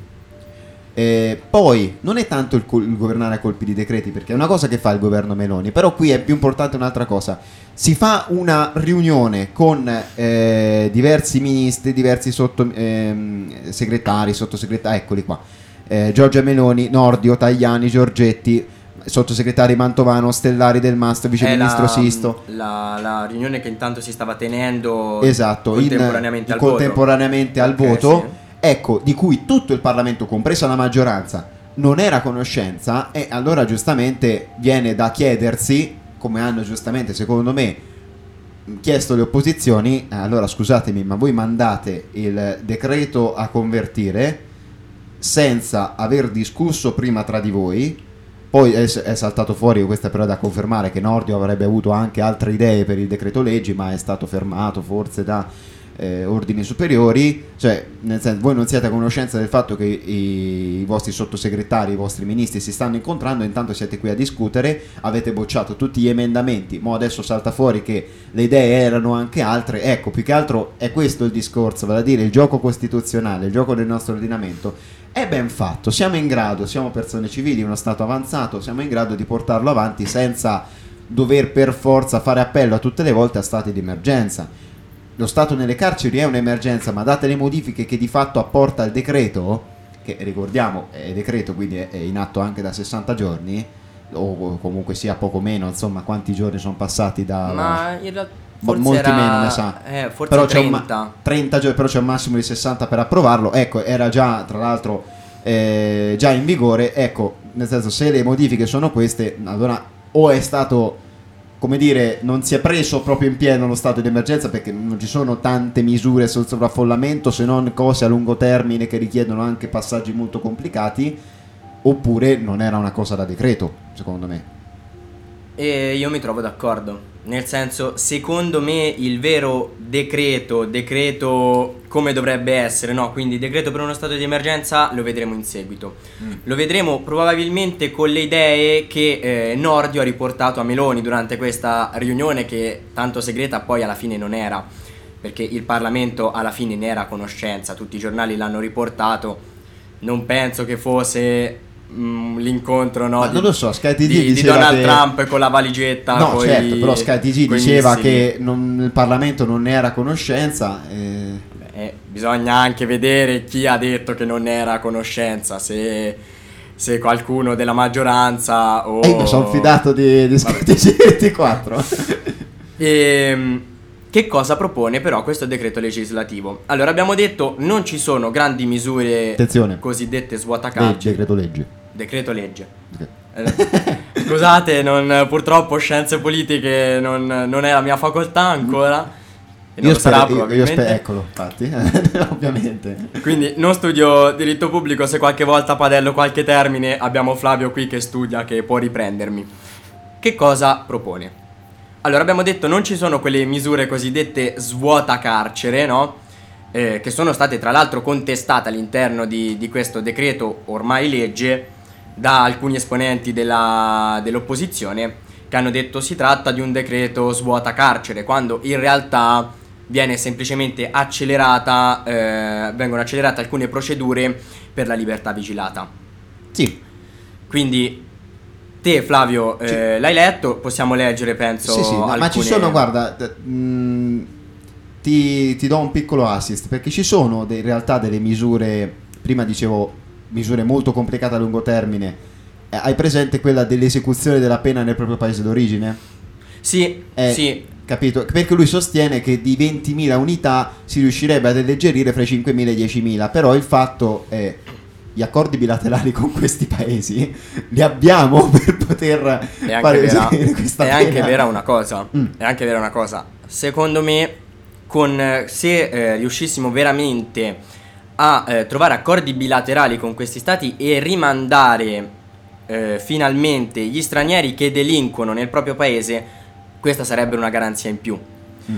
eh, poi non è tanto il, col- il governare a colpi di decreti, perché è una cosa che fa il governo Meloni, però qui è più importante un'altra cosa: si fa una riunione con eh, diversi ministri, diversi sotto, ehm, segretari, sottosegretari, eccoli qua, eh, Giorgia Meloni, Nordio, Tajani, Giorgetti, sottosegretari Mantovano, Stellari, Del Mastro, vice È ministro la, Sisto. la, la riunione che intanto si stava tenendo Esatto, in- contemporaneamente al contemporaneamente al Ok, voto, sì. ecco, di cui tutto il Parlamento, compresa la maggioranza, non era a conoscenza, e allora giustamente viene da chiedersi, come hanno giustamente secondo me chiesto le opposizioni, eh, allora scusatemi, ma voi mandate il decreto a convertire senza aver discusso prima tra di voi. Poi è, è saltato fuori, questa però è da confermare, che Nordio avrebbe avuto anche altre idee per il decreto leggi, ma è stato fermato forse da eh, ordini superiori. Cioè, nel senso, voi non siete a conoscenza del fatto che i, i vostri sottosegretari, i vostri ministri si stanno incontrando, intanto siete qui a discutere, avete bocciato tutti gli emendamenti, mo adesso salta fuori che le idee erano anche altre. Ecco, più che altro è questo il discorso, vale a dire il gioco costituzionale, il gioco del nostro ordinamento è ben fatto, siamo in grado, siamo persone civili, uno stato avanzato, siamo in grado di portarlo avanti senza dover per forza fare appello a tutte le volte a stati di emergenza. Lo stato nelle carceri è un'emergenza, ma date le modifiche che di fatto apporta il decreto, che ricordiamo è decreto, quindi è in atto anche da sessanta giorni, o comunque sia poco meno, insomma, quanti giorni sono passati da... Ma in realtà Mo- forse molti era, meno, ne sa. eh, forse Però c'è un trenta. ma- trenta giorni, però c'è un massimo di sessanta per approvarlo. Ecco, era già tra l'altro eh, già in vigore. Ecco, nel senso, se le modifiche sono queste, allora o è stato, come dire, non si è preso proprio in pieno lo stato di emergenza, perché non ci sono tante misure sul sovraffollamento, se non cose a lungo termine che richiedono anche passaggi molto complicati, oppure non era una cosa da decreto, secondo me. E io mi trovo d'accordo, nel senso, secondo me il vero decreto, decreto come dovrebbe essere, no? Quindi decreto per uno stato di emergenza lo vedremo in seguito. Mm. Lo vedremo probabilmente con le idee che eh, Nordio ha riportato a Meloni durante questa riunione, che tanto segreta poi alla fine non era, perché il Parlamento alla fine ne era a conoscenza, tutti i giornali l'hanno riportato. Non penso che fosse Mm, l'incontro, no, Ma di, non lo so, Sky T G di, di diceva Donald che... Trump con la valigetta. No, coi, certo, però Sky T G coi diceva missili. che non, il Parlamento non ne era a conoscenza. E... Eh, bisogna anche vedere chi ha detto che non era a conoscenza, se, se qualcuno della maggioranza o... Eh, io sono fidato di, di Sky T G ventiquattro. E, che cosa propone però questo decreto legislativo? Allora, abbiamo detto non ci sono grandi misure Attenzione. cosiddette Del svuotacarceri. decreto legge. Decreto legge. Ok. Eh, Scusate, non, purtroppo scienze politiche non, non è la mia facoltà ancora. E non Io lo sarà spero, io, io probabilmente. spero, eccolo, infatti, ovviamente. Quindi non studio diritto pubblico, se qualche volta padello qualche termine abbiamo Flavio qui che studia, che può riprendermi. Che cosa propone? Allora, abbiamo detto non ci sono quelle misure cosiddette svuota carcere, no? Eh, che sono state tra l'altro contestate all'interno di, di questo decreto ormai legge da alcuni esponenti della, dell'opposizione, che hanno detto si tratta di un decreto svuota carcere, quando in realtà viene semplicemente accelerata, eh, vengono accelerate alcune procedure per la libertà vigilata. Sì. Quindi te, Flavio, eh, l'hai letto, possiamo leggere, penso. Sì, sì, ma, ma ci alcune- sono, guarda, d- mh, ti, ti do un piccolo assist, perché ci sono de- in realtà delle misure, prima dicevo misure molto complicate a lungo termine. Eh, hai presente quella dell'esecuzione della pena nel proprio paese d'origine? Sì, Eh, sì. Capito? Perché lui sostiene che di ventimila unità si riuscirebbe ad alleggerire fra i cinquemila e i diecimila, però il fatto è gli accordi bilaterali con questi paesi li abbiamo per poter È anche, fare vera, eseguire questa è pena. anche vera una cosa. Mm. È anche vera una cosa. Secondo me, con, eh, se eh, riuscissimo veramente a eh, trovare accordi bilaterali con questi stati e rimandare eh, finalmente gli stranieri che delinquono nel proprio paese, questa sarebbe una garanzia in più. Mm.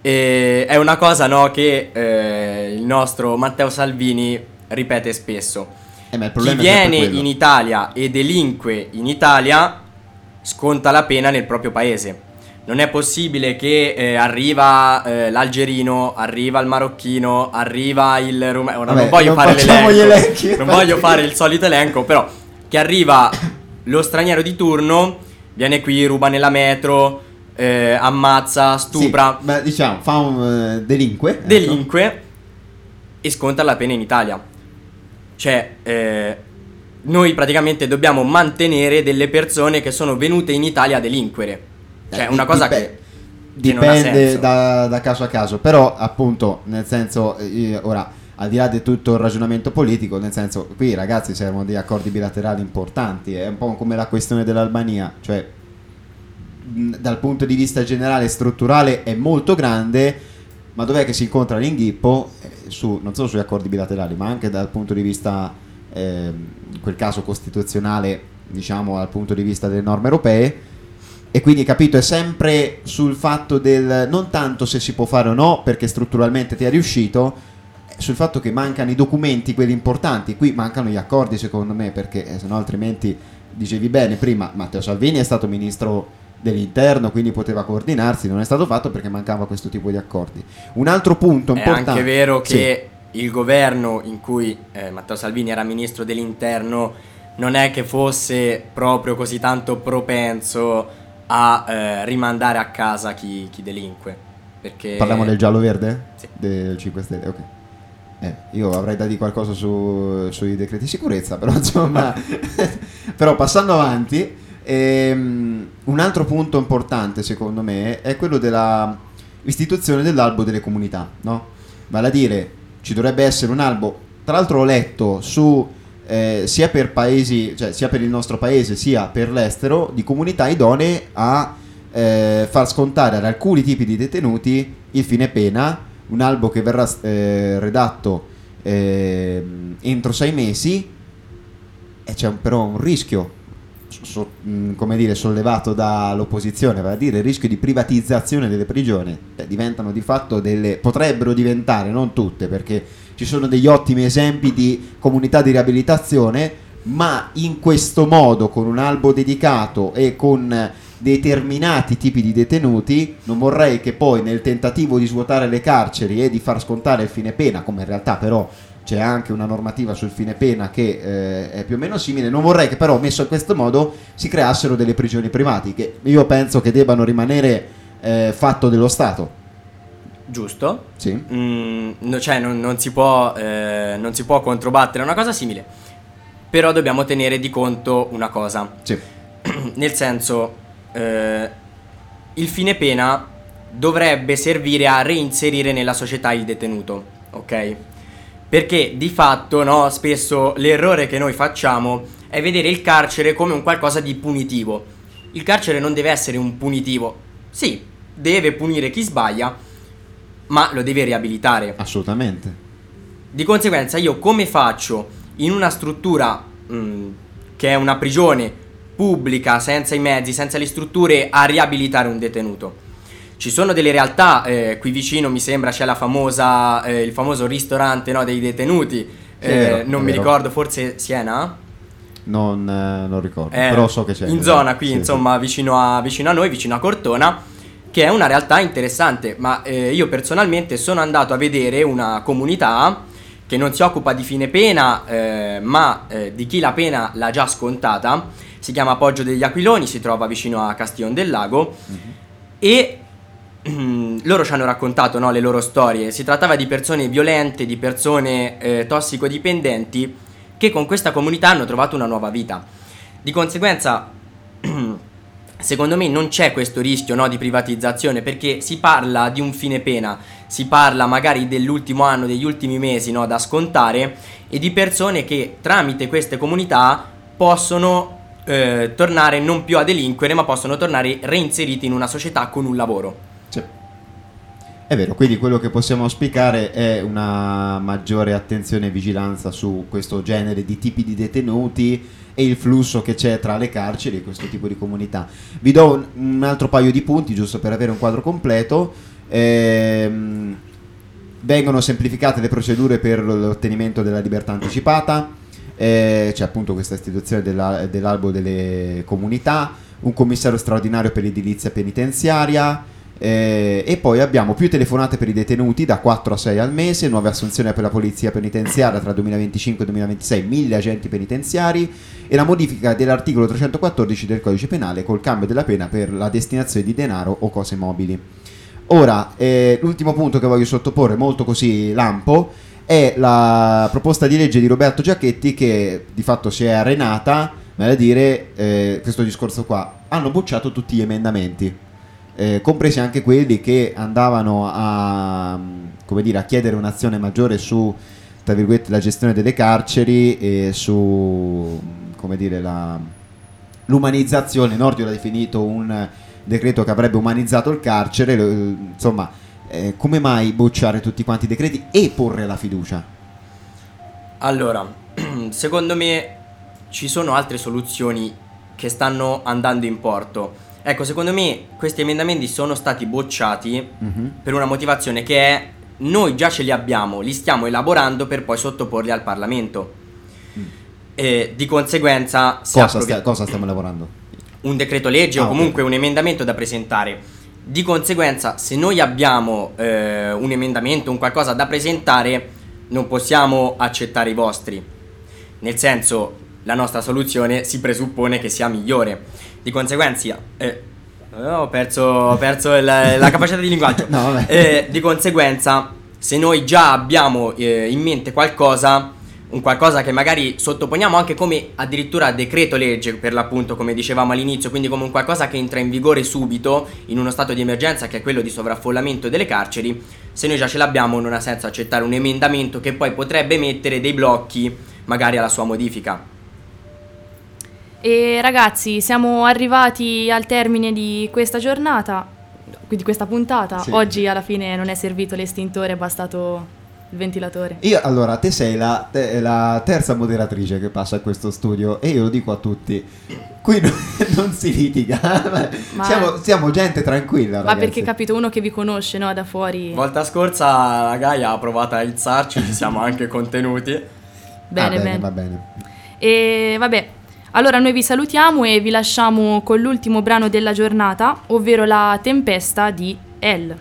E è una cosa, no, che eh, il nostro Matteo Salvini ripete spesso. Eh, ma il Chi problema è sempre viene quello. in Italia e delinque in Italia sconta la pena nel proprio paese. Non è possibile che eh, arriva eh, l'algerino, arriva il marocchino, arriva il rumeno. Ora Vabbè, non voglio non fare facciamo l'elenco, gli elenchi, non infatti. voglio fare il solito elenco, però che arriva lo straniero di turno, viene qui, ruba nella metro, eh, ammazza, stupra, Sì, beh, diciamo, fa un eh, delinque. ecco. delinque e sconta la pena in Italia. Cioè, eh, noi praticamente dobbiamo mantenere delle persone che sono venute in Italia a delinquere. Cioè, Eh, una cosa dipe- che, che non ha dipende senso. da, da caso a caso, però appunto, nel senso, eh, ora, al di là di tutto il ragionamento politico, nel senso, qui ragazzi servono degli accordi bilaterali importanti, è un po' come la questione dell'Albania, cioè mh, dal punto di vista generale strutturale è molto grande, ma dov'è che si incontra l'inghippo? Eh, su, non solo sugli accordi bilaterali, ma anche dal punto di vista, eh, in quel caso costituzionale, diciamo dal punto di vista delle norme europee. E quindi, capito, è sempre sul fatto del non tanto se si può fare o no, perché strutturalmente ti è riuscito, sul fatto che mancano i documenti, quelli importanti. Qui mancano gli accordi, secondo me, perché eh, se no altrimenti, dicevi bene prima, Matteo Salvini è stato ministro dell'interno, quindi poteva coordinarsi, non è stato fatto perché mancava questo tipo di accordi. Un altro punto È importante, anche vero Sì. che il governo in cui eh, Matteo Salvini era ministro dell'interno non è che fosse proprio così tanto propenso a eh, rimandare a casa chi, chi delinque. Perché Parliamo del giallo-verde? Sì. Del cinque Stelle, ok. Eh, io avrei da dire qualcosa su, sui decreti di sicurezza, però insomma... però passando avanti, ehm, un altro punto importante secondo me è quello della istituzione dell'albo delle comunità, no? Vale a dire, ci dovrebbe essere un albo, tra l'altro ho letto su... Eh, sia per paesi, cioè sia per il nostro paese sia per l'estero, di comunità idonee a eh, far scontare ad alcuni tipi di detenuti il fine pena, un albo che verrà eh, redatto eh, entro sei mesi, e c'è un- però un rischio so- mh, come dire, sollevato dall'opposizione, vale a dire il rischio di privatizzazione delle prigioni. Cioè, diventano di fatto delle, potrebbero diventare, non tutte, perché ci sono degli ottimi esempi di comunità di riabilitazione, ma in questo modo, con un albo dedicato e con determinati tipi di detenuti, non vorrei che poi nel tentativo di svuotare le carceri e di far scontare il fine pena, come in realtà però c'è anche una normativa sul fine pena che eh, è più o meno simile, non vorrei che però messo in questo modo si creassero delle prigioni private, che io penso che debbano rimanere eh, fatto dello Stato. Giusto? Sì. Mm, no, cioè non, non si può eh, non si può controbattere una cosa simile, però dobbiamo tenere di conto una cosa. Sì. Nel senso, eh, il fine pena dovrebbe servire a reinserire nella società il detenuto, ok? Perché di fatto, no, spesso l'errore che noi facciamo è vedere il carcere come un qualcosa di punitivo. Il carcere non deve essere un punitivo. Sì, deve punire chi sbaglia, ma lo deve riabilitare. Assolutamente. Di conseguenza io come faccio in una struttura mh, che è una prigione pubblica, senza i mezzi, senza le strutture, a riabilitare un detenuto? Ci sono delle realtà, eh, qui vicino mi sembra c'è la famosa, eh, il famoso ristorante, no, dei detenuti, eh, vero, non mi vero. ricordo, forse Siena? Non, eh, non ricordo, Eh, però so che c'è. in zona qui, Sì, insomma, vicino a, vicino a noi, vicino a Cortona, che è una realtà interessante, ma eh, io personalmente sono andato a vedere una comunità che non si occupa di fine pena, eh, ma eh, di chi la pena l'ha già scontata. Si chiama Poggio degli Aquiloni, si trova vicino a Castiglion del Lago, Mhm. e mm, loro ci hanno raccontato, no, le loro storie. Si trattava di persone violente, di persone eh, tossicodipendenti, che con questa comunità hanno trovato una nuova vita. Di conseguenza, secondo me non c'è questo rischio, no, di privatizzazione, perché si parla di un fine pena, si parla magari dell'ultimo anno, degli ultimi mesi, no, da scontare, e di persone che tramite queste comunità possono eh, tornare non più a delinquere, ma possono tornare reinseriti in una società con un lavoro. Sì. È vero, quindi quello che possiamo auspicare è una maggiore attenzione e vigilanza su questo genere di tipi di detenuti e il flusso che c'è tra le carceri e questo tipo di comunità. Vi do un, un altro paio di punti giusto per avere un quadro completo. Ehm, vengono semplificate le procedure per l'ottenimento della libertà anticipata, eh, c'è appunto questa istituzione della, dell'albo delle comunità, un commissario straordinario per l'edilizia penitenziaria, eh, e poi abbiamo più telefonate per i detenuti da quattro a sei al mese, nuove assunzioni per la polizia penitenziaria tra duemilaventicinque e duemilaventisei, mille agenti penitenziari, e la modifica dell'articolo trecentoquattordici del codice penale col cambio della pena per la destinazione di denaro o cose mobili. Ora, eh, l'ultimo punto che voglio sottoporre, molto così lampo, è la proposta di legge di Roberto Giachetti, che di fatto si è arenata, vale a dire, eh, questo discorso qua, hanno bocciato tutti gli emendamenti, eh, compresi anche quelli che andavano a, come dire, a chiedere un'azione maggiore su, tra virgolette, la gestione delle carceri e su, come dire, la, l'umanizzazione. Nordio l'ha definito un decreto che avrebbe umanizzato il carcere, lo- insomma, eh, come mai bocciare tutti quanti i decreti e porre la fiducia? Allora, secondo me ci sono altre soluzioni che stanno andando in porto. Ecco, secondo me questi emendamenti sono stati bocciati Mhm. per una motivazione che è: noi già ce li abbiamo, li stiamo elaborando per poi sottoporli al Parlamento. E di conseguenza se Cosa, approvi- stia- cosa stiamo lavorando? un decreto legge Ah, o comunque ok. un emendamento da presentare. Di conseguenza, se noi abbiamo eh, un emendamento, un qualcosa da presentare, non possiamo accettare i vostri. Nel senso, la nostra soluzione si presuppone che sia migliore. Di conseguenza, eh, ho perso, ho perso il- la capacità di linguaggio. No, vabbè. Eh, di conseguenza, se noi già abbiamo eh, in mente qualcosa, un qualcosa che magari sottoponiamo anche come addirittura decreto legge, per l'appunto, come dicevamo all'inizio, quindi come un qualcosa che entra in vigore subito in uno stato di emergenza, che è quello di sovraffollamento delle carceri, se noi già ce l'abbiamo non ha senso accettare un emendamento che poi potrebbe mettere dei blocchi magari alla sua modifica. E ragazzi, siamo arrivati al termine di questa giornata, di questa puntata. Sì. Oggi alla fine non è servito l'estintore, è bastato il ventilatore. Io, allora, te sei la, te- la terza moderatrice che passa a questo studio e io lo dico a tutti, qui non, non si litiga. Ma- siamo, siamo gente tranquilla, Ma ragazzi. perché capito, uno che vi conosce, no, da fuori. Volta scorsa la Gaia ha provato a alzarci, ci siamo anche contenuti. Bene, Ah, bene. va bene. E vabbè, allora noi vi salutiamo e vi lasciamo con l'ultimo brano della giornata, ovvero La tempesta di El.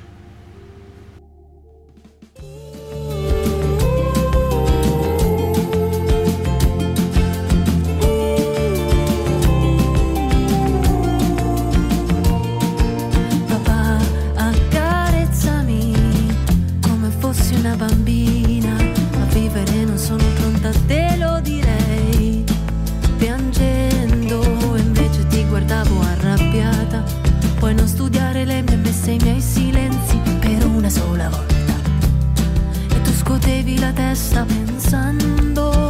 Papà, accarezzami come fossi una bambina. A vivere non sono pronta, te lo direi. Piangendo, invece ti guardavo arrabbiata. Puoi non studiare le mie messaggi. forse i miei silenzi per una sola volta, e tu scuotevi la testa pensando